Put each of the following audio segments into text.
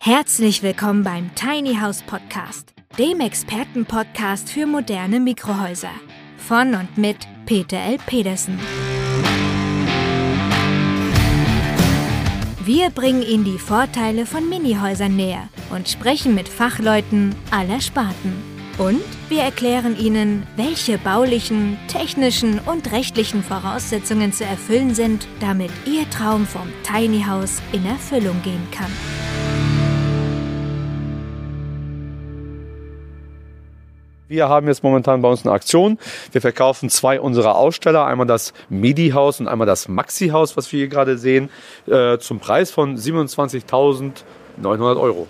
Herzlich willkommen beim Tiny House Podcast, dem Expertenpodcast für moderne Mikrohäuser. Von und mit Peter L. Pedersen. Wir bringen Ihnen die Vorteile von Minihäusern näher und sprechen mit Fachleuten aller Sparten. Und wir erklären Ihnen, welche baulichen, technischen und rechtlichen Voraussetzungen zu erfüllen sind, damit Ihr Traum vom Tiny House in Erfüllung gehen kann. Wir haben jetzt momentan bei uns eine Aktion. Wir verkaufen 2 unserer Aussteller, einmal das Midi-Haus und einmal das Maxi-Haus, was wir hier gerade sehen, zum Preis von 27.900 €.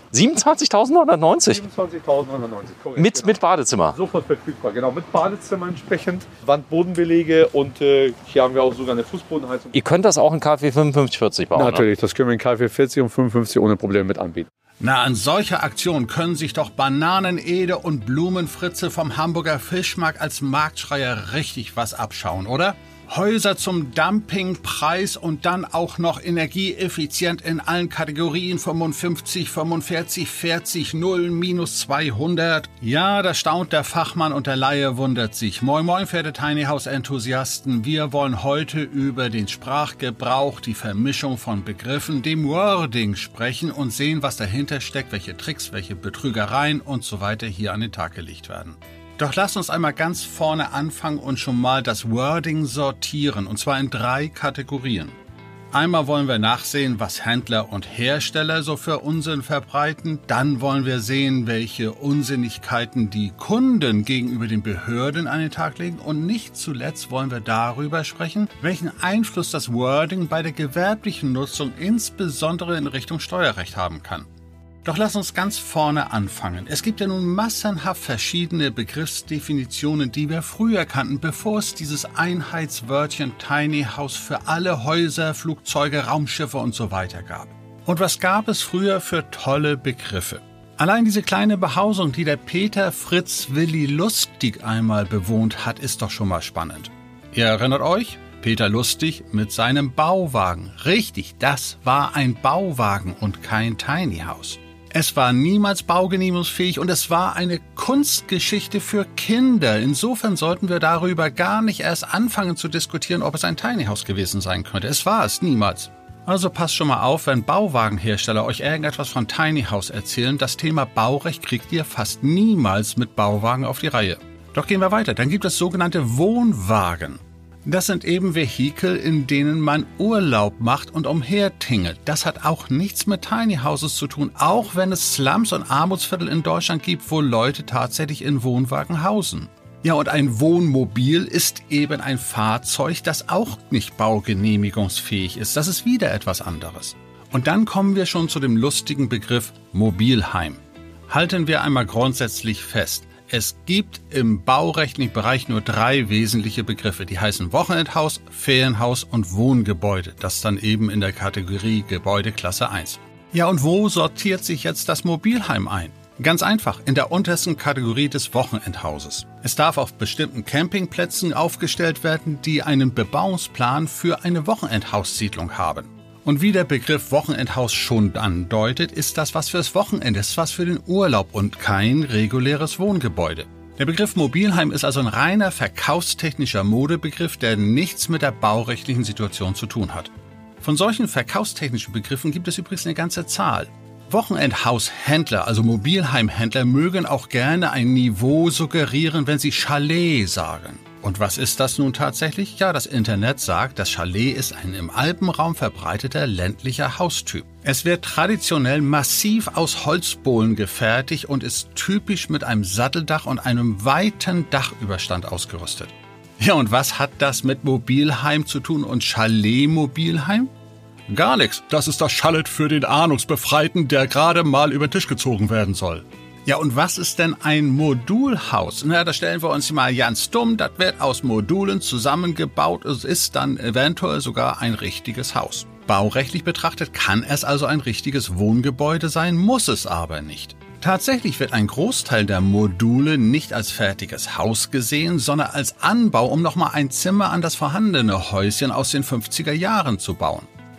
27.990? 27.990, korrekt. Mit Badezimmer? Sofort verfügbar, genau, mit Badezimmer entsprechend, Wand-Bodenbelege und hier haben wir auch sogar eine Fußbodenheizung. Ihr könnt das auch in KfW 5540 bauen, Natürlich, das können wir in KfW 40 und 55 ohne Probleme mit anbieten. Na, an solcher Aktion können sich doch Bananen-Ede und Blumenfritze vom Hamburger Fischmarkt als Marktschreier richtig was abschauen, oder? Häuser zum Dumpingpreis und dann auch noch energieeffizient in allen Kategorien 55, 45, 40, 0, minus 200. Ja, da staunt der Fachmann und der Laie wundert sich. Moin moin, verehrte Tiny House Enthusiasten. Wir wollen heute über den Sprachgebrauch, die Vermischung von Begriffen, dem Wording sprechen und sehen, was dahinter steckt, welche Tricks, welche Betrügereien und so weiter hier an den Tag gelegt werden. Doch lasst uns einmal ganz vorne anfangen und schon mal das Wording sortieren, und zwar in 3 Kategorien. Einmal wollen wir nachsehen, was Händler und Hersteller so für Unsinn verbreiten. Dann wollen wir sehen, welche Unsinnigkeiten die Kunden gegenüber den Behörden an den Tag legen. Und nicht zuletzt wollen wir darüber sprechen, welchen Einfluss das Wording bei der gewerblichen Nutzung insbesondere in Richtung Steuerrecht haben kann. Doch lass uns ganz vorne anfangen. Es gibt ja nun massenhaft verschiedene Begriffsdefinitionen, die wir früher kannten, bevor es dieses Einheitswörtchen Tiny House für alle Häuser, Flugzeuge, Raumschiffe und so weiter gab. Und was gab es früher für tolle Begriffe? Allein diese kleine Behausung, die der Peter Fritz Willi Lustig einmal bewohnt hat, ist doch schon mal spannend. Ihr erinnert euch? Peter Lustig mit seinem Bauwagen. Richtig, das war ein Bauwagen und kein Tiny House. Es war niemals baugenehmigungsfähig und es war eine Kunstgeschichte für Kinder. Insofern sollten wir darüber gar nicht erst anfangen zu diskutieren, ob es ein Tiny House gewesen sein könnte. Es war es niemals. Also passt schon mal auf, wenn Bauwagenhersteller euch irgendetwas von Tiny House erzählen. Das Thema Baurecht kriegt ihr fast niemals mit Bauwagen auf die Reihe. Doch gehen wir weiter. Dann gibt es sogenannte Wohnwagen. Das sind eben Vehikel, in denen man Urlaub macht und umhertingelt. Das hat auch nichts mit Tiny Houses zu tun, auch wenn es Slums und Armutsviertel in Deutschland gibt, wo Leute tatsächlich in Wohnwagen hausen. Ja, und ein Wohnmobil ist eben ein Fahrzeug, das auch nicht baugenehmigungsfähig ist. Das ist wieder etwas anderes. Und dann kommen wir schon zu dem lustigen Begriff Mobilheim. Halten wir einmal grundsätzlich fest. Es gibt im baurechtlichen Bereich nur 3 wesentliche Begriffe. Die heißen Wochenendhaus, Ferienhaus und Wohngebäude. Das dann eben in der Kategorie Gebäudeklasse 1. Ja, und wo sortiert sich jetzt das Mobilheim ein? Ganz einfach, in der untersten Kategorie des Wochenendhauses. Es darf auf bestimmten Campingplätzen aufgestellt werden, die einen Bebauungsplan für eine Wochenendhaussiedlung haben. Und wie der Begriff Wochenendhaus schon andeutet, ist das was fürs Wochenende, ist was für den Urlaub und kein reguläres Wohngebäude. Der Begriff Mobilheim ist also ein reiner verkaufstechnischer Modebegriff, der nichts mit der baurechtlichen Situation zu tun hat. Von solchen verkaufstechnischen Begriffen gibt es übrigens eine ganze Zahl. Wochenendhaushändler, also Mobilheimhändler, mögen auch gerne ein Niveau suggerieren, wenn sie Chalet sagen. Und was ist das nun tatsächlich? Ja, das Internet sagt, das Chalet ist ein im Alpenraum verbreiteter ländlicher Haustyp. Es wird traditionell massiv aus Holzbohlen gefertigt und ist typisch mit einem Satteldach und einem weiten Dachüberstand ausgerüstet. Ja, und was hat das mit Mobilheim zu tun und Chalet-Mobilheim? Gar nichts. Das ist das Chalet für den Ahnungsbefreiten, der gerade mal über den Tisch gezogen werden soll. Ja, und was ist denn ein Modulhaus? Na, da stellen wir uns mal ganz dumm. Das wird aus Modulen zusammengebaut. Es ist dann eventuell sogar ein richtiges Haus. Baurechtlich betrachtet kann es also ein richtiges Wohngebäude sein, muss es aber nicht. Tatsächlich wird ein Großteil der Module nicht als fertiges Haus gesehen, sondern als Anbau, um nochmal ein Zimmer an das vorhandene Häuschen aus den 50er Jahren zu bauen.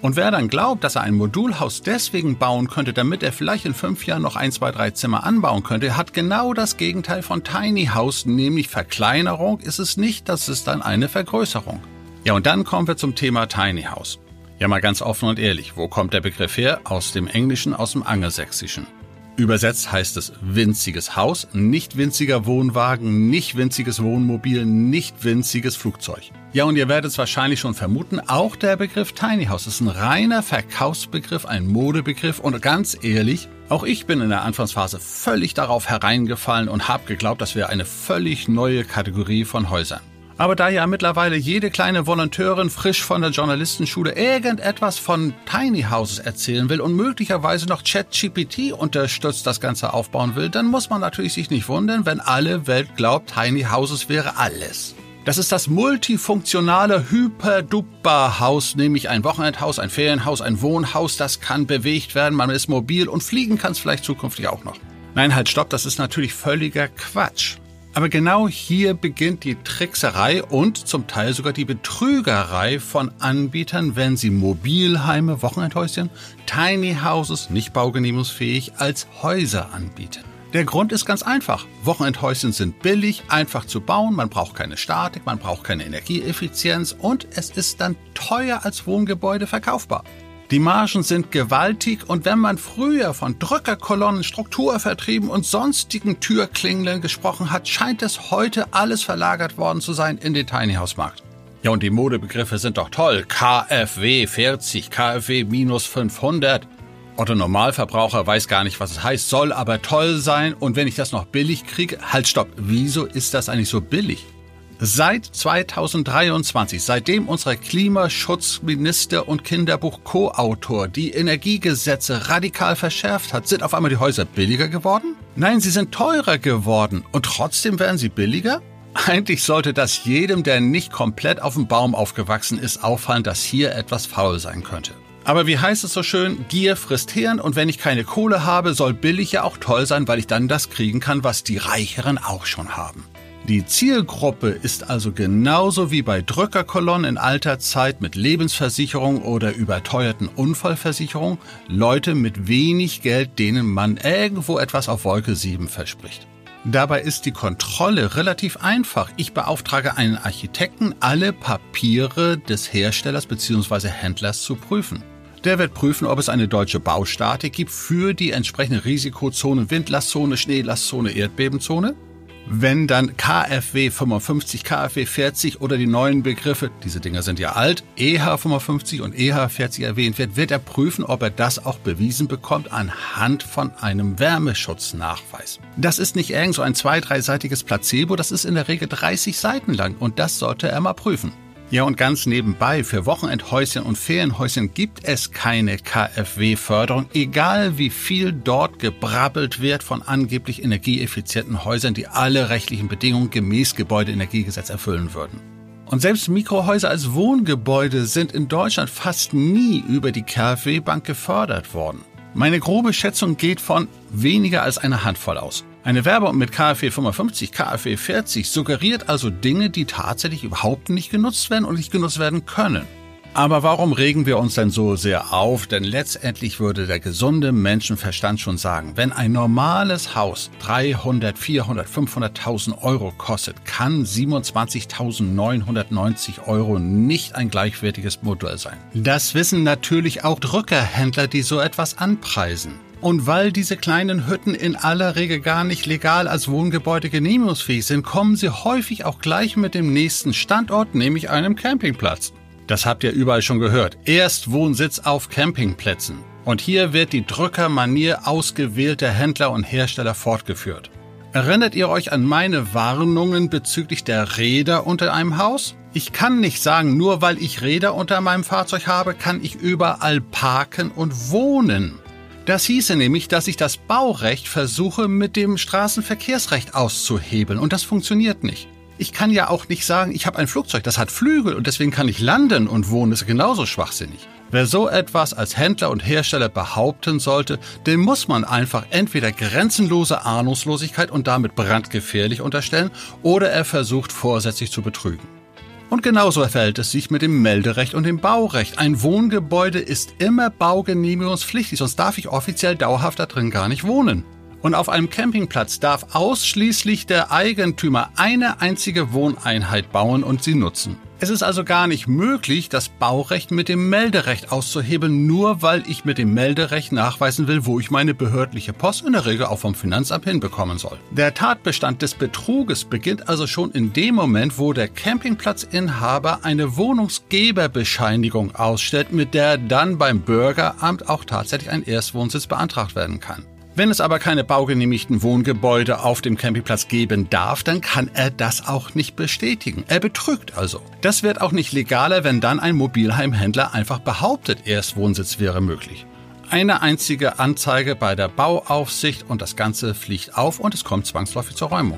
Und wer dann glaubt, dass er ein Modulhaus deswegen bauen könnte, damit er vielleicht in 5 Jahren noch 1, 2, 3 Zimmer anbauen könnte, hat genau das Gegenteil von Tiny House, nämlich Verkleinerung ist es nicht, das ist dann eine Vergrößerung. Ja, und dann kommen wir zum Thema Tiny House. Ja, mal ganz offen und ehrlich, wo kommt der Begriff her? Aus dem Englischen, aus dem Angelsächsischen. Übersetzt heißt es winziges Haus, nicht winziger Wohnwagen, nicht winziges Wohnmobil, nicht winziges Flugzeug. Ja, und ihr werdet es wahrscheinlich schon vermuten, auch der Begriff Tiny House ist ein reiner Verkaufsbegriff, ein Modebegriff und ganz ehrlich, auch ich bin in der Anfangsphase völlig darauf hereingefallen und habe geglaubt, das wäre eine völlig neue Kategorie von Häusern. Aber da ja mittlerweile jede kleine Volonteurin frisch von der Journalistenschule irgendetwas von Tiny Houses erzählen will und möglicherweise noch ChatGPT unterstützt das Ganze aufbauen will, dann muss man natürlich sich nicht wundern, wenn alle Welt glaubt, Tiny Houses wäre alles. Das ist das multifunktionale Hyper-Duper-Haus, nämlich ein Wochenendhaus, ein Ferienhaus, ein Wohnhaus, das kann bewegt werden, man ist mobil und fliegen kann es vielleicht zukünftig auch noch. Nein, halt, stopp, das ist natürlich völliger Quatsch. Aber genau hier beginnt die Trickserei und zum Teil sogar die Betrügerei von Anbietern, wenn sie Mobilheime, Wochenendhäuschen, Tiny Houses, nicht baugenehmigungsfähig, als Häuser anbieten. Der Grund ist ganz einfach. Wochenendhäuschen sind billig, einfach zu bauen, man braucht keine Statik, man braucht keine Energieeffizienz und es ist dann teuer als Wohngebäude verkaufbar. Die Margen sind gewaltig und wenn man früher von Drückerkolonnen, Strukturvertrieben und sonstigen Türklingeln gesprochen hat, scheint es heute alles verlagert worden zu sein in den Tiny House Markt. Ja, und die Modebegriffe sind doch toll. KfW 40, KfW minus 500. Otto Normalverbraucher weiß gar nicht, was es heißt, soll aber toll sein. Und wenn ich das noch billig kriege, halt stopp, wieso ist das eigentlich so billig? Seit 2023, seitdem unser Klimaschutzminister und Kinderbuch-Co-Autor die Energiegesetze radikal verschärft hat, sind auf einmal die Häuser billiger geworden? Nein, sie sind teurer geworden. Und trotzdem werden sie billiger? Eigentlich sollte das jedem, der nicht komplett auf dem Baum aufgewachsen ist, auffallen, dass hier etwas faul sein könnte. Aber wie heißt es so schön, Gier frisst Hirn und wenn ich keine Kohle habe, soll billig ja auch toll sein, weil ich dann das kriegen kann, was die Reicheren auch schon haben. Die Zielgruppe ist also genauso wie bei Drückerkolonnen in alter Zeit mit Lebensversicherung oder überteuerten Unfallversicherung Leute mit wenig Geld, denen man irgendwo etwas auf Wolke 7 verspricht. Dabei ist die Kontrolle relativ einfach. Ich beauftrage einen Architekten, alle Papiere des Herstellers bzw. Händlers zu prüfen. Der wird prüfen, ob es eine deutsche Baustatik gibt für die entsprechende Risikozonen, Windlastzone, Schneelastzone, Erdbebenzone. Wenn dann KfW 55, KfW 40 oder die neuen Begriffe, diese Dinger sind ja alt, EH 55 und EH 40 erwähnt wird er prüfen, ob er das auch bewiesen bekommt anhand von einem Wärmeschutznachweis. Das ist nicht irgend so ein 2-, 3-seitiges Placebo, das ist in der Regel 30 Seiten lang und das sollte er mal prüfen. Ja, und ganz nebenbei, für Wochenendhäuschen und Ferienhäuschen gibt es keine KfW-Förderung, egal wie viel dort gebrabbelt wird von angeblich energieeffizienten Häusern, die alle rechtlichen Bedingungen gemäß Gebäudeenergiegesetz erfüllen würden. Und selbst Mikrohäuser als Wohngebäude sind in Deutschland fast nie über die KfW-Bank gefördert worden. Meine grobe Schätzung geht von weniger als einer Handvoll aus. Eine Werbung mit KfW 55, KfW 40 suggeriert also Dinge, die tatsächlich überhaupt nicht genutzt werden und nicht genutzt werden können. Aber warum regen wir uns denn so sehr auf? Denn letztendlich würde der gesunde Menschenverstand schon sagen, wenn ein normales Haus 300, 400, 500.000 Euro kostet, kann 27.990 Euro nicht ein gleichwertiges Modell sein. Das wissen natürlich auch Drückerhändler, die so etwas anpreisen. Und weil diese kleinen Hütten in aller Regel gar nicht legal als Wohngebäude genehmigungsfähig sind, kommen sie häufig auch gleich mit dem nächsten Standort, nämlich einem Campingplatz. Das habt ihr überall schon gehört. Erstwohnsitz auf Campingplätzen. Und hier wird die Drückermanier ausgewählter Händler und Hersteller fortgeführt. Erinnert ihr euch an meine Warnungen bezüglich der Räder unter einem Haus? Ich kann nicht sagen, nur weil ich Räder unter meinem Fahrzeug habe, kann ich überall parken und wohnen. Das hieße nämlich, dass ich das Baurecht versuche, mit dem Straßenverkehrsrecht auszuhebeln. Und das funktioniert nicht. Ich kann ja auch nicht sagen, ich habe ein Flugzeug, das hat Flügel und deswegen kann ich landen und wohnen. Das ist genauso schwachsinnig. Wer so etwas als Händler und Hersteller behaupten sollte, dem muss man einfach entweder grenzenlose Ahnungslosigkeit und damit brandgefährlich unterstellen oder er versucht vorsätzlich zu betrügen. Und genauso verhält es sich mit dem Melderecht und dem Baurecht. Ein Wohngebäude ist immer baugenehmigungspflichtig, sonst darf ich offiziell dauerhaft da drin gar nicht wohnen. Und auf einem Campingplatz darf ausschließlich der Eigentümer eine einzige Wohneinheit bauen und sie nutzen. Es ist also gar nicht möglich, das Baurecht mit dem Melderecht auszuhebeln, nur weil ich mit dem Melderecht nachweisen will, wo ich meine behördliche Post in der Regel auch vom Finanzamt hinbekommen soll. Der Tatbestand des Betruges beginnt also schon in dem Moment, wo der Campingplatzinhaber eine Wohnungsgeberbescheinigung ausstellt, mit der dann beim Bürgeramt auch tatsächlich ein Erstwohnsitz beantragt werden kann. Wenn es aber keine baugenehmigten Wohngebäude auf dem Campingplatz geben darf, dann kann er das auch nicht bestätigen. Er betrügt also. Das wird auch nicht legaler, wenn dann ein Mobilheimhändler einfach behauptet, Erstwohnsitz wäre möglich. Eine einzige Anzeige bei der Bauaufsicht und das Ganze fliegt auf und es kommt zwangsläufig zur Räumung.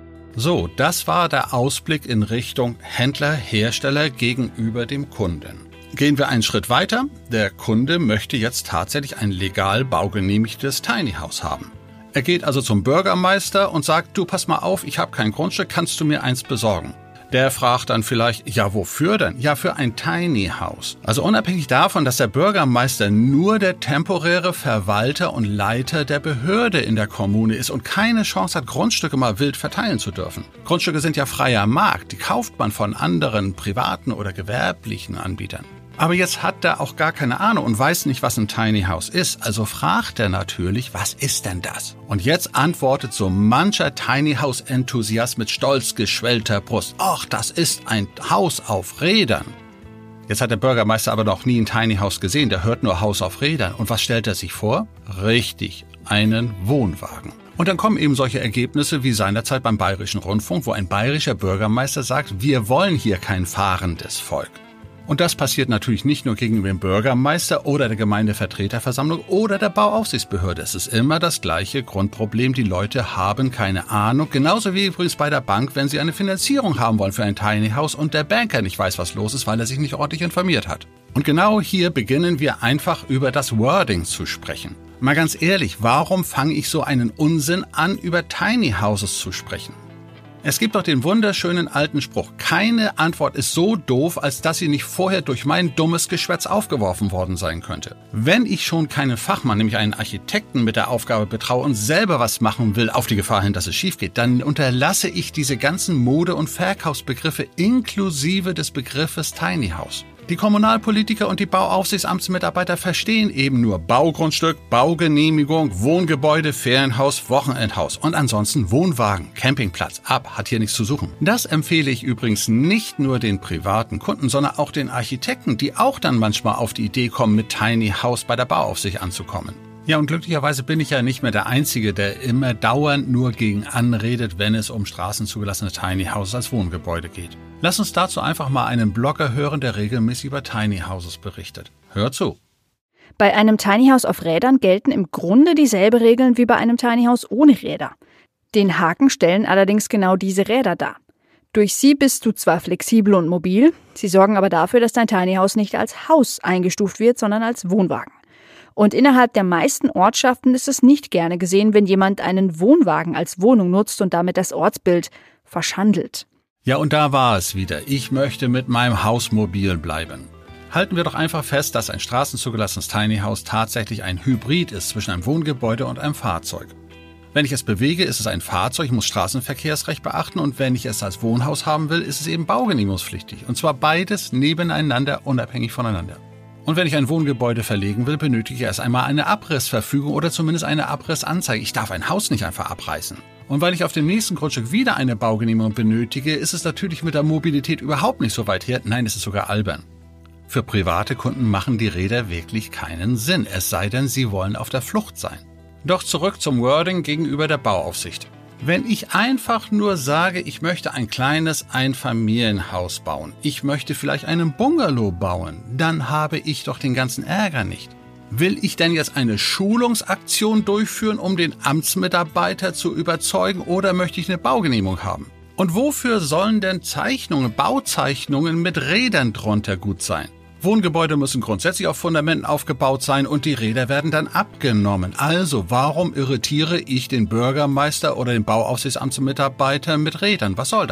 So, das war der Ausblick in Richtung Händler-Hersteller gegenüber dem Kunden. Gehen wir einen Schritt weiter. Der Kunde möchte jetzt tatsächlich ein legal baugenehmigtes Tiny House haben. Er geht also zum Bürgermeister und sagt, du pass mal auf, ich habe kein Grundstück, kannst du mir eins besorgen? Der fragt dann vielleicht, ja wofür denn? Ja, für ein Tiny House. Also unabhängig davon, dass der Bürgermeister nur der temporäre Verwalter und Leiter der Behörde in der Kommune ist und keine Chance hat, Grundstücke mal wild verteilen zu dürfen. Grundstücke sind ja freier Markt, die kauft man von anderen privaten oder gewerblichen Anbietern. Aber jetzt hat er auch gar keine Ahnung und weiß nicht, was ein Tiny House ist. Also fragt er natürlich, was ist denn das? Und jetzt antwortet so mancher Tiny House Enthusiast mit stolz geschwellter Brust. Ach, das ist ein Haus auf Rädern. Jetzt hat der Bürgermeister aber noch nie ein Tiny House gesehen. Der hört nur Haus auf Rädern. Und was stellt er sich vor? Richtig, einen Wohnwagen. Und dann kommen eben solche Ergebnisse wie seinerzeit beim Bayerischen Rundfunk, wo ein bayerischer Bürgermeister sagt, wir wollen hier kein fahrendes Volk. Und das passiert natürlich nicht nur gegenüber dem Bürgermeister oder der Gemeindevertreterversammlung oder der Bauaufsichtsbehörde. Es ist immer das gleiche Grundproblem. Die Leute haben keine Ahnung. Genauso wie übrigens bei der Bank, wenn sie eine Finanzierung haben wollen für ein Tiny House und der Banker nicht weiß, was los ist, weil er sich nicht ordentlich informiert hat. Und genau hier beginnen wir einfach über das Wording zu sprechen. Mal ganz ehrlich, warum fange ich so einen Unsinn an, über Tiny Houses zu sprechen? Es gibt doch den wunderschönen alten Spruch, keine Antwort ist so doof, als dass sie nicht vorher durch mein dummes Geschwätz aufgeworfen worden sein könnte. Wenn ich schon keinen Fachmann, nämlich einen Architekten mit der Aufgabe betraue und selber was machen will, auf die Gefahr hin, dass es schief geht, dann unterlasse ich diese ganzen Mode- und Verkaufsbegriffe inklusive des Begriffes Tiny House. Die Kommunalpolitiker und die Bauaufsichtsamtsmitarbeiter verstehen eben nur Baugrundstück, Baugenehmigung, Wohngebäude, Ferienhaus, Wochenendhaus und ansonsten Wohnwagen, Campingplatz, hat hier nichts zu suchen. Das empfehle ich übrigens nicht nur den privaten Kunden, sondern auch den Architekten, die auch dann manchmal auf die Idee kommen, mit Tiny House bei der Bauaufsicht anzukommen. Ja, und glücklicherweise bin ich ja nicht mehr der Einzige, der immer dauernd nur gegen anredet, wenn es um straßenzugelassene Tiny Houses als Wohngebäude geht. Lass uns dazu einfach mal einen Blogger hören, der regelmäßig über Tiny Houses berichtet. Hör zu. Bei einem Tiny House auf Rädern gelten im Grunde dieselben Regeln wie bei einem Tiny House ohne Räder. Den Haken stellen allerdings genau diese Räder dar. Durch sie bist du zwar flexibel und mobil, sie sorgen aber dafür, dass dein Tiny House nicht als Haus eingestuft wird, sondern als Wohnwagen. Und innerhalb der meisten Ortschaften ist es nicht gerne gesehen, wenn jemand einen Wohnwagen als Wohnung nutzt und damit das Ortsbild verschandelt. Ja, und da war es wieder. Ich möchte mit meinem Haus mobil bleiben. Halten wir doch einfach fest, dass ein straßenzugelassenes Tiny House tatsächlich ein Hybrid ist zwischen einem Wohngebäude und einem Fahrzeug. Wenn ich es bewege, ist es ein Fahrzeug, ich muss Straßenverkehrsrecht beachten und wenn ich es als Wohnhaus haben will, ist es eben baugenehmigungspflichtig. Und zwar beides nebeneinander, unabhängig voneinander. Und wenn ich ein Wohngebäude verlegen will, benötige ich erst einmal eine Abrissverfügung oder zumindest eine Abrissanzeige. Ich darf ein Haus nicht einfach abreißen. Und weil ich auf dem nächsten Grundstück wieder eine Baugenehmigung benötige, ist es natürlich mit der Mobilität überhaupt nicht so weit her. Nein, es ist sogar albern. Für private Kunden machen die Räder wirklich keinen Sinn, es sei denn, sie wollen auf der Flucht sein. Doch zurück zum Wording gegenüber der Bauaufsicht. Wenn ich einfach nur sage, ich möchte ein kleines Einfamilienhaus bauen, ich möchte vielleicht einen Bungalow bauen, dann habe ich doch den ganzen Ärger nicht. Will ich denn jetzt eine Schulungsaktion durchführen, um den Amtsmitarbeiter zu überzeugen, oder möchte ich eine Baugenehmigung haben? Und wofür sollen denn Bauzeichnungen mit Rädern drunter gut sein? Wohngebäude müssen grundsätzlich auf Fundamenten aufgebaut sein und die Räder werden dann abgenommen. Also warum irritiere ich den Bürgermeister oder den Bauaufsichtsamtsmitarbeiter mit Rädern? Was soll das?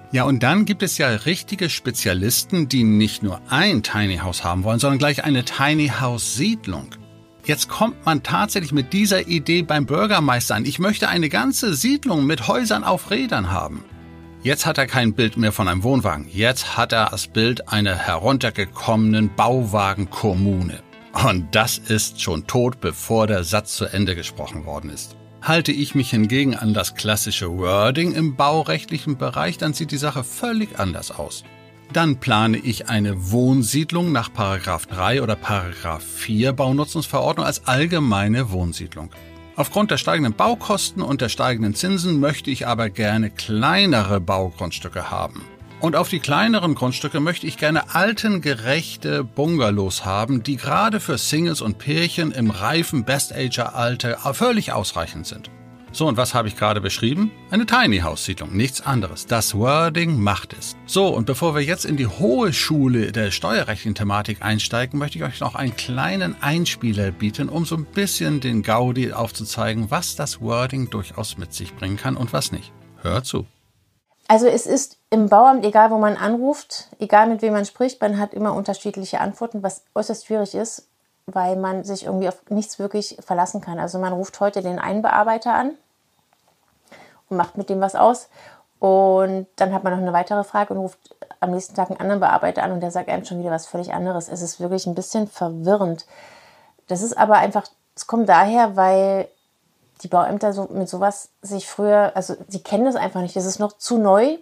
Ja, und dann gibt es ja richtige Spezialisten, die nicht nur ein Tiny House haben wollen, sondern gleich eine Tiny House Siedlung. Jetzt kommt man tatsächlich mit dieser Idee beim Bürgermeister an. Ich möchte eine ganze Siedlung mit Häusern auf Rädern haben. Jetzt hat er kein Bild mehr von einem Wohnwagen. Jetzt hat er das Bild einer heruntergekommenen Bauwagenkommune. Und das ist schon tot, bevor der Satz zu Ende gesprochen worden ist. Halte ich mich hingegen an das klassische Wording im baurechtlichen Bereich, dann sieht die Sache völlig anders aus. Dann plane ich eine Wohnsiedlung nach § 3 oder § 4 Baunutzungsverordnung als allgemeine Wohnsiedlung. Aufgrund der steigenden Baukosten und der steigenden Zinsen möchte ich aber gerne kleinere Baugrundstücke haben. Und auf die kleineren Grundstücke möchte ich gerne altengerechte Bungalows haben, die gerade für Singles und Pärchen im reifen Best-Ager-Alter völlig ausreichend sind. So, und was habe ich gerade beschrieben? Eine Tiny-House-Siedlung, nichts anderes. Das Wording macht es. So, und bevor wir jetzt in die hohe Schule der steuerrechtlichen Thematik einsteigen, möchte ich euch noch einen kleinen Einspieler bieten, um so ein bisschen den Gaudi aufzuzeigen, was das Wording durchaus mit sich bringen kann und was nicht. Hört zu. Also es ist im Bauamt, egal wo man anruft, egal mit wem man spricht, man hat immer unterschiedliche Antworten, was äußerst schwierig ist, weil man sich irgendwie auf nichts wirklich verlassen kann. Also man ruft heute den einen Bearbeiter an und macht mit dem was aus und dann hat man noch eine weitere Frage und ruft am nächsten Tag einen anderen Bearbeiter an und der sagt einem schon wieder was völlig anderes. Es ist wirklich ein bisschen verwirrend. Das ist aber einfach, es kommt daher, weil die Bauämter so mit sowas sich früher, also sie kennen das einfach nicht, das ist noch zu neu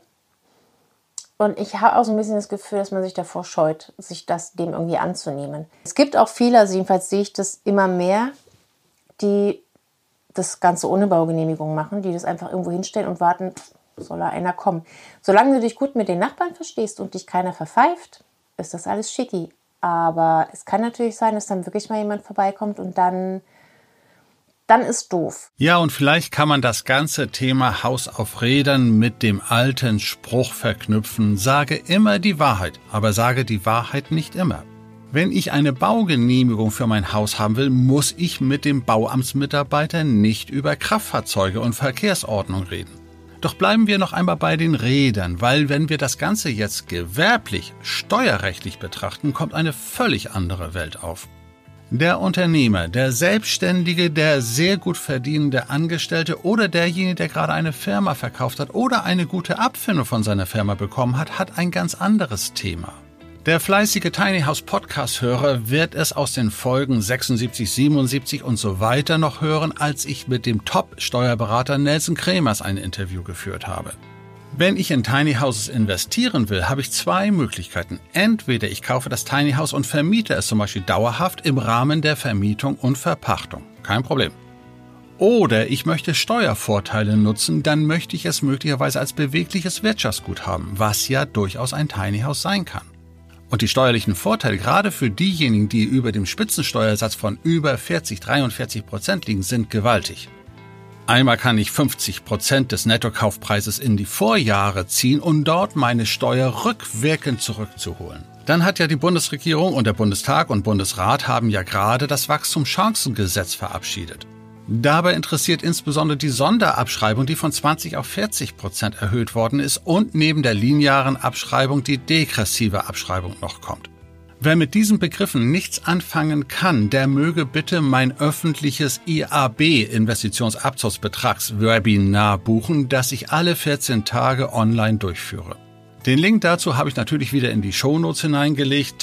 und ich habe auch so ein bisschen das Gefühl, dass man sich davor scheut, sich dem irgendwie anzunehmen. Es gibt auch viele, also jedenfalls sehe ich das immer mehr, die das Ganze ohne Baugenehmigung machen, die das einfach irgendwo hinstellen und warten, soll da einer kommen. Solange du dich gut mit den Nachbarn verstehst und dich keiner verpfeift, ist das alles schicki. Aber es kann natürlich sein, dass dann wirklich mal jemand vorbeikommt und dann ist doof. Ja, und vielleicht kann man das ganze Thema Haus auf Rädern mit dem alten Spruch verknüpfen, sage immer die Wahrheit, aber sage die Wahrheit nicht immer. Wenn ich eine Baugenehmigung für mein Haus haben will, muss ich mit dem Bauamtsmitarbeiter nicht über Kraftfahrzeuge und Verkehrsordnung reden. Doch bleiben wir noch einmal bei den Rädern, weil wenn wir das Ganze jetzt gewerblich, steuerrechtlich betrachten, kommt eine völlig andere Welt auf. Der Unternehmer, der Selbstständige, der sehr gut verdienende Angestellte oder derjenige, der gerade eine Firma verkauft hat oder eine gute Abfindung von seiner Firma bekommen hat, hat ein ganz anderes Thema. Der fleißige Tiny House Podcast-Hörer wird es aus den Folgen 76, 77 und so weiter noch hören, als ich mit dem Top-Steuerberater Nelson Kremers ein Interview geführt habe. Wenn ich in Tiny Houses investieren will, habe ich zwei Möglichkeiten. Entweder ich kaufe das Tiny House und vermiete es zum Beispiel dauerhaft im Rahmen der Vermietung und Verpachtung. Kein Problem. Oder ich möchte Steuervorteile nutzen, dann möchte ich es möglicherweise als bewegliches Wirtschaftsgut haben, was ja durchaus ein Tiny House sein kann. Und die steuerlichen Vorteile, gerade für diejenigen, die über dem Spitzensteuersatz von über 43% liegen, sind gewaltig. Einmal kann ich 50% des Nettokaufpreises in die Vorjahre ziehen, um dort meine Steuer rückwirkend zurückzuholen. Dann hat ja die Bundesregierung und der Bundestag und Bundesrat haben ja gerade das Wachstumschancengesetz verabschiedet. Dabei interessiert insbesondere die Sonderabschreibung, die von 20 auf 40% erhöht worden ist und neben der linearen Abschreibung die degressive Abschreibung noch kommt. Wer mit diesen Begriffen nichts anfangen kann, der möge bitte mein öffentliches IAB-Investitionsabzugsbetragswebinar buchen, das ich alle 14 Tage online durchführe. Den Link dazu habe ich natürlich wieder in die Shownotes hineingelegt,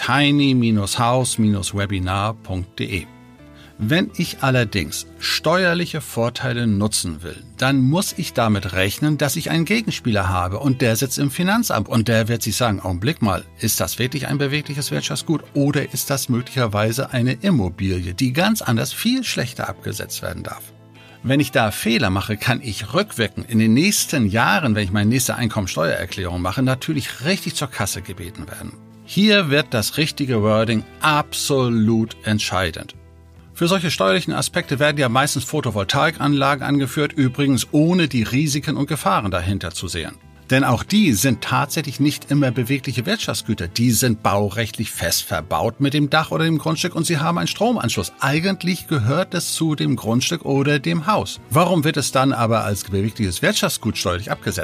tiny-house-webinar.de. Wenn ich allerdings steuerliche Vorteile nutzen will, dann muss ich damit rechnen, dass ich einen Gegenspieler habe und der sitzt im Finanzamt und der wird sich sagen, Augenblick mal, ist das wirklich ein bewegliches Wirtschaftsgut oder ist das möglicherweise eine Immobilie, die ganz anders, viel schlechter abgesetzt werden darf? Wenn ich da Fehler mache, kann ich rückwirkend in den nächsten Jahren, wenn ich meine nächste Einkommensteuererklärung mache, natürlich richtig zur Kasse gebeten werden. Hier wird das richtige Wording absolut entscheidend. Für solche steuerlichen Aspekte werden ja meistens Photovoltaikanlagen angeführt, übrigens ohne die Risiken und Gefahren dahinter zu sehen. Denn auch die sind tatsächlich nicht immer bewegliche Wirtschaftsgüter. Die sind baurechtlich fest verbaut mit dem Dach oder dem Grundstück und sie haben einen Stromanschluss. Eigentlich gehört es zu dem Grundstück oder dem Haus. Warum wird es dann aber als bewegliches Wirtschaftsgut steuerlich abgesetzt?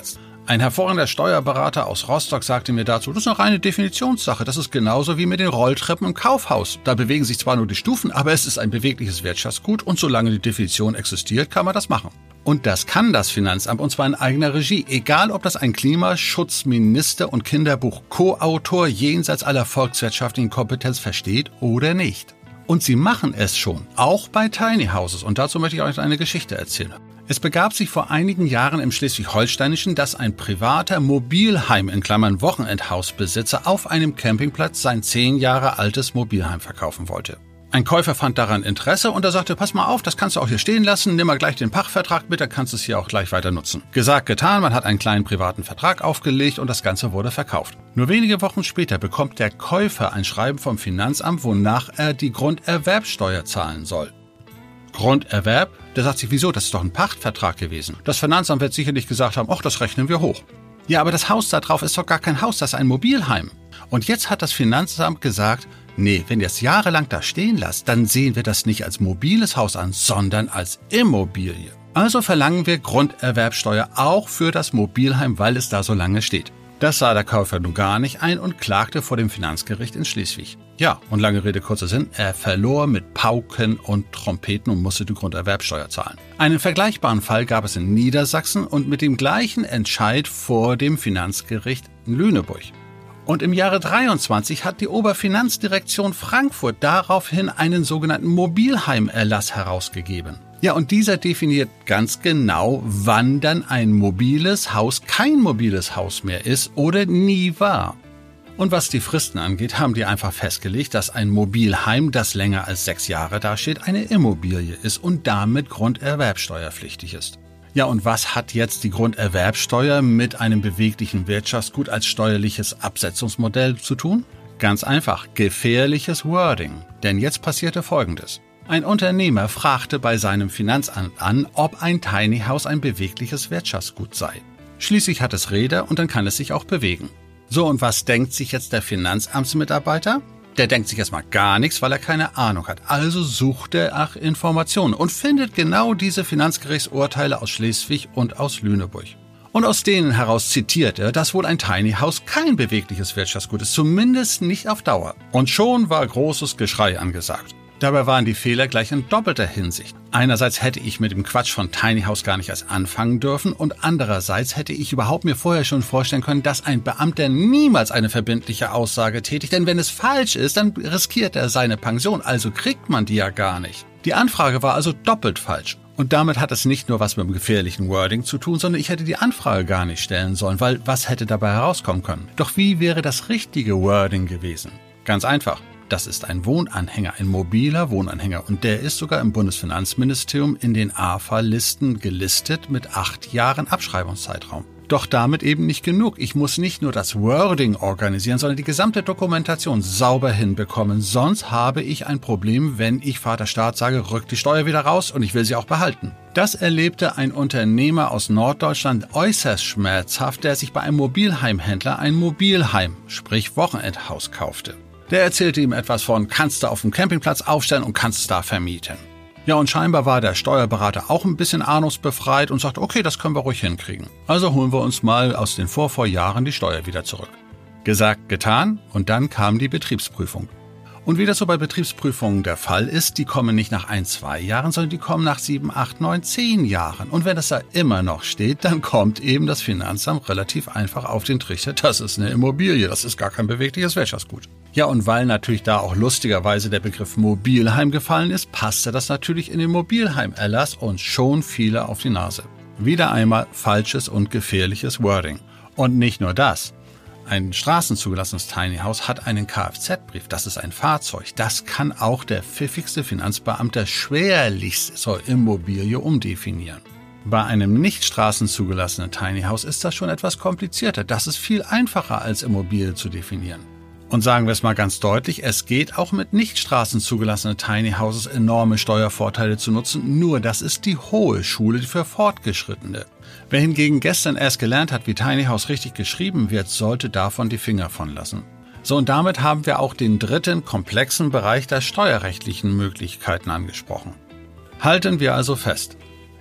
Ein hervorragender Steuerberater aus Rostock sagte mir dazu, das ist eine reine Definitionssache. Das ist genauso wie mit den Rolltreppen im Kaufhaus. Da bewegen sich zwar nur die Stufen, aber es ist ein bewegliches Wirtschaftsgut und solange die Definition existiert, kann man das machen. Und das kann das Finanzamt, und zwar in eigener Regie. Egal, ob das ein Klimaschutzminister und Kinderbuch-Co-Autor jenseits aller volkswirtschaftlichen Kompetenz versteht oder nicht. Und sie machen es schon, auch bei Tiny Houses. Und dazu möchte ich euch eine Geschichte erzählen. Es begab sich vor einigen Jahren im Schleswig-Holsteinischen, dass ein privater Mobilheim in Klammern Wochenendhausbesitzer auf einem Campingplatz sein 10 Jahre altes Mobilheim verkaufen wollte. Ein Käufer fand daran Interesse und er sagte, pass mal auf, das kannst du auch hier stehen lassen, nimm mal gleich den Pachtvertrag mit, dann kannst du es hier auch gleich weiter nutzen. Gesagt, getan, man hat einen kleinen privaten Vertrag aufgelegt und das Ganze wurde verkauft. Nur wenige Wochen später bekommt der Käufer ein Schreiben vom Finanzamt, wonach er die Grunderwerbsteuer zahlen soll. Grunderwerb? Der sagt sich, wieso? Das ist doch ein Pachtvertrag gewesen. Das Finanzamt wird sicherlich gesagt haben, ach, das rechnen wir hoch. Ja, aber das Haus da drauf ist doch gar kein Haus, das ist ein Mobilheim. Und jetzt hat das Finanzamt gesagt, nee, wenn ihr es jahrelang da stehen lasst, dann sehen wir das nicht als mobiles Haus an, sondern als Immobilie. Also verlangen wir Grunderwerbsteuer auch für das Mobilheim, weil es da so lange steht. Das sah der Käufer nun gar nicht ein und klagte vor dem Finanzgericht in Schleswig. Ja, und lange Rede, kurzer Sinn, er verlor mit Pauken und Trompeten und musste die Grunderwerbsteuer zahlen. Einen vergleichbaren Fall gab es in Niedersachsen und mit dem gleichen Entscheid vor dem Finanzgericht in Lüneburg. Und im Jahre 23 hat die Oberfinanzdirektion Frankfurt daraufhin einen sogenannten Mobilheimerlass herausgegeben. Ja, und dieser definiert ganz genau, wann dann ein mobiles Haus kein mobiles Haus mehr ist oder nie war. Und was die Fristen angeht, haben die einfach festgelegt, dass ein Mobilheim, das länger als 6 Jahre dasteht, eine Immobilie ist und damit grunderwerbsteuerpflichtig ist. Ja, und was hat jetzt die Grunderwerbsteuer mit einem beweglichen Wirtschaftsgut als steuerliches Absetzungsmodell zu tun? Ganz einfach, gefährliches Wording. Denn jetzt passierte Folgendes. Ein Unternehmer fragte bei seinem Finanzamt an, ob ein Tiny House ein bewegliches Wirtschaftsgut sei. Schließlich hat es Räder und dann kann es sich auch bewegen. So, und was denkt sich jetzt der Finanzamtsmitarbeiter? Der denkt sich erstmal gar nichts, weil er keine Ahnung hat. Also sucht er nach Informationen und findet genau diese Finanzgerichtsurteile aus Schleswig und aus Lüneburg. Und aus denen heraus zitiert er, dass wohl ein Tiny House kein bewegliches Wirtschaftsgut ist, zumindest nicht auf Dauer. Und schon war großes Geschrei angesagt. Dabei waren die Fehler gleich in doppelter Hinsicht. Einerseits hätte ich mit dem Quatsch von Tiny House gar nicht erst anfangen dürfen und andererseits hätte ich überhaupt mir vorher schon vorstellen können, dass ein Beamter niemals eine verbindliche Aussage tätigt, denn wenn es falsch ist, dann riskiert er seine Pension, also kriegt man die ja gar nicht. Die Anfrage war also doppelt falsch. Und damit hat es nicht nur was mit dem gefährlichen Wording zu tun, sondern ich hätte die Anfrage gar nicht stellen sollen, weil was hätte dabei herauskommen können? Doch wie wäre das richtige Wording gewesen? Ganz einfach. Das ist ein Wohnanhänger, ein mobiler Wohnanhänger und der ist sogar im Bundesfinanzministerium in den AFA-Listen gelistet mit 8 Jahren Abschreibungszeitraum. Doch damit eben nicht genug. Ich muss nicht nur das Wording organisieren, sondern die gesamte Dokumentation sauber hinbekommen. Sonst habe ich ein Problem, wenn ich Vater Staat sage, rück die Steuer wieder raus und ich will sie auch behalten. Das erlebte ein Unternehmer aus Norddeutschland äußerst schmerzhaft, der sich bei einem Mobilheimhändler ein Mobilheim, sprich Wochenendhaus, kaufte. Der erzählte ihm etwas von, kannst du auf dem Campingplatz aufstellen und kannst es da vermieten. Ja, und scheinbar war der Steuerberater auch ein bisschen ahnungsbefreit und sagte, okay, das können wir ruhig hinkriegen. Also holen wir uns mal aus den Vorjahren die Steuer wieder zurück. Gesagt, getan und dann kam die Betriebsprüfung. Und wie das so bei Betriebsprüfungen der Fall ist, die kommen nicht nach 1, 2 Jahren, sondern die kommen nach 7, 8, 9, 10 Jahren. Und wenn das da immer noch steht, dann kommt eben das Finanzamt relativ einfach auf den Trichter, das ist eine Immobilie, das ist gar kein bewegliches Wirtschaftsgut. Ja, und weil natürlich da auch lustigerweise der Begriff Mobilheim gefallen ist, passte das natürlich in den Mobilheimerlass und schon fiel er auf die Nase. Wieder einmal falsches und gefährliches Wording. Und nicht nur das. Ein straßenzugelassenes Tiny House hat einen Kfz-Brief. Das ist ein Fahrzeug. Das kann auch der pfiffigste Finanzbeamter schwerlichst zur Immobilie umdefinieren. Bei einem nicht straßenzugelassenen Tiny House ist das schon etwas komplizierter. Das ist viel einfacher als Immobilie zu definieren. Und sagen wir es mal ganz deutlich, es geht auch mit nicht straßenzugelassenen Tiny Houses enorme Steuervorteile zu nutzen, nur das ist die hohe Schule für Fortgeschrittene. Wer hingegen gestern erst gelernt hat, wie Tiny House richtig geschrieben wird, sollte davon die Finger von lassen. So, und damit haben wir auch den dritten komplexen Bereich der steuerrechtlichen Möglichkeiten angesprochen. Halten wir also fest.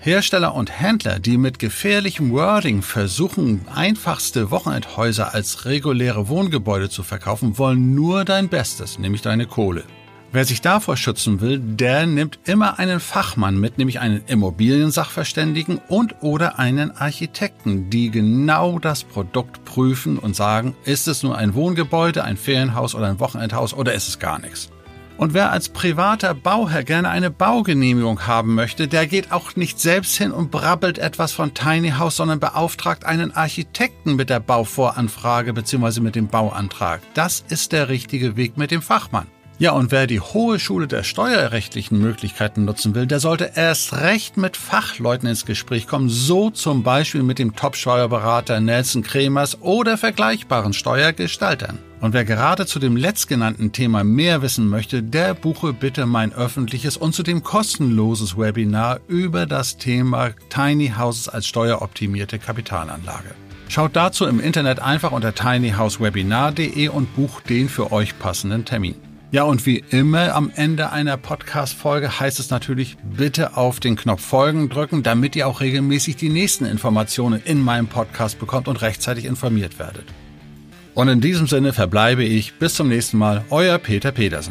Hersteller und Händler, die mit gefährlichem Wording versuchen, einfachste Wochenendhäuser als reguläre Wohngebäude zu verkaufen, wollen nur dein Bestes, nämlich deine Kohle. Wer sich davor schützen will, der nimmt immer einen Fachmann mit, nämlich einen Immobiliensachverständigen und/oder einen Architekten, die genau das Produkt prüfen und sagen, ist es nur ein Wohngebäude, ein Ferienhaus oder ein Wochenendhaus oder ist es gar nichts. Und wer als privater Bauherr gerne eine Baugenehmigung haben möchte, der geht auch nicht selbst hin und brabbelt etwas von Tiny House, sondern beauftragt einen Architekten mit der Bauvoranfrage bzw. mit dem Bauantrag. Das ist der richtige Weg mit dem Fachmann. Ja, und wer die Hohe Schule der steuerrechtlichen Möglichkeiten nutzen will, der sollte erst recht mit Fachleuten ins Gespräch kommen, so zum Beispiel mit dem Top-Steuerberater Nelson Kremers oder vergleichbaren Steuergestaltern. Und wer gerade zu dem letztgenannten Thema mehr wissen möchte, der buche bitte mein öffentliches und zudem kostenloses Webinar über das Thema Tiny Houses als steueroptimierte Kapitalanlage. Schaut dazu im Internet einfach unter tinyhousewebinar.de und bucht den für euch passenden Termin. Ja, und wie immer am Ende einer Podcast-Folge heißt es natürlich, bitte auf den Knopf Folgen drücken, damit ihr auch regelmäßig die nächsten Informationen in meinem Podcast bekommt und rechtzeitig informiert werdet. Und in diesem Sinne verbleibe ich bis zum nächsten Mal, euer Peter Pedersen.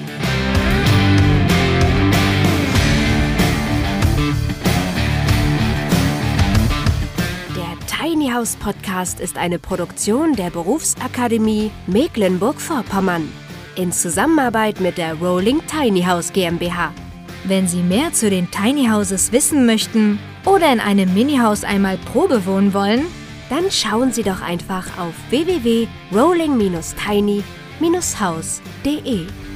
Der Tiny House Podcast ist eine Produktion der Berufsakademie Mecklenburg-Vorpommern in Zusammenarbeit mit der Rolling Tiny House GmbH. Wenn Sie mehr zu den Tiny Houses wissen möchten oder in einem Mini-Haus einmal Probe wohnen wollen, dann schauen Sie doch einfach auf www.rolling-tiny-house.de.